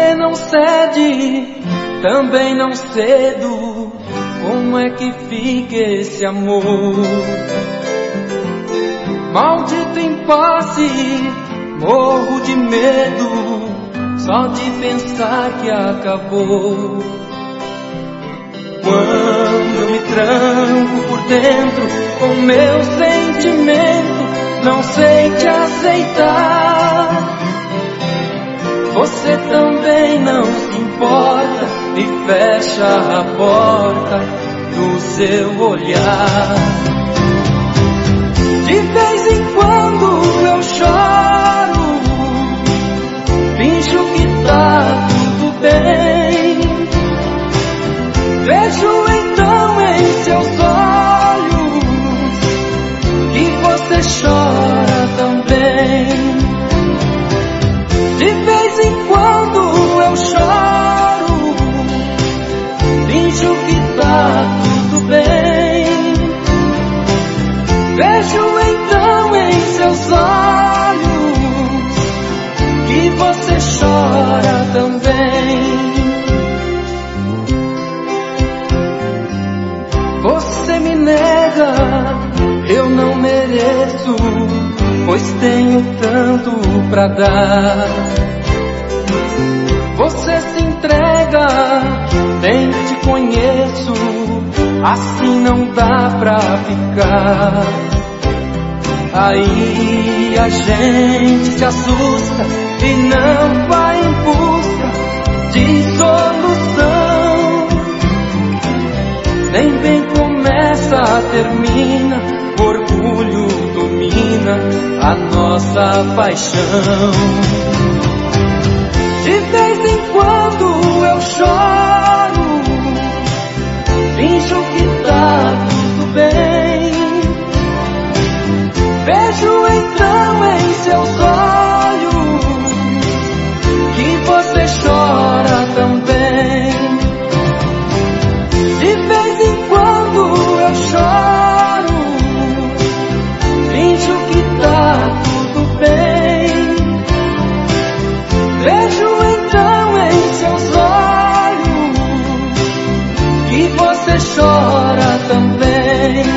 Você não cede, também não cedo. Como é que fica esse amor? Maldito impasse, morro de medo só de pensar que acabou. Quando eu me tranco por dentro com meu sentimento, não sei te aceitar. Você também não se importa e fecha a porta do seu olhar. De vez em quando eu choro, finjo que tá tudo bem. Vejo então em seus olhos que você chora também. De vez em quando eu choro, finjo que tá tudo bem. Vejo então em seus olhos que você chora também. Você me nega, eu não mereço, pois tenho tanto pra dar. Você se entrega, nem te conheço, assim não dá pra ficar. Aí a gente se assusta e não vai em busca de solução. Nem bem começa, termina, orgulho domina a nossa paixão. De vez em quando eu choro, finjo que tá tudo bem. Vejo então em seus olhos que você chora também. De vez em quando eu choro, finjo que tá tudo bem. Vejo então em seus olhos que você chora também.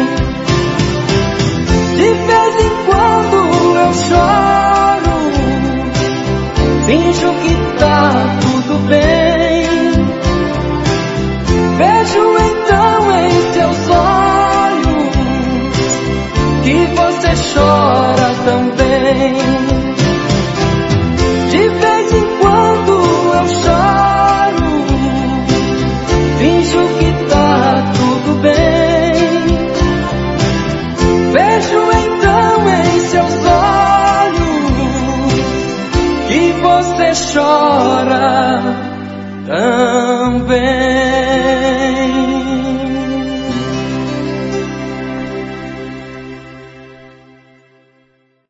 De vez em quando eu choro, finjo que tá tudo bem. Vejo então em seus olhos que você chora também.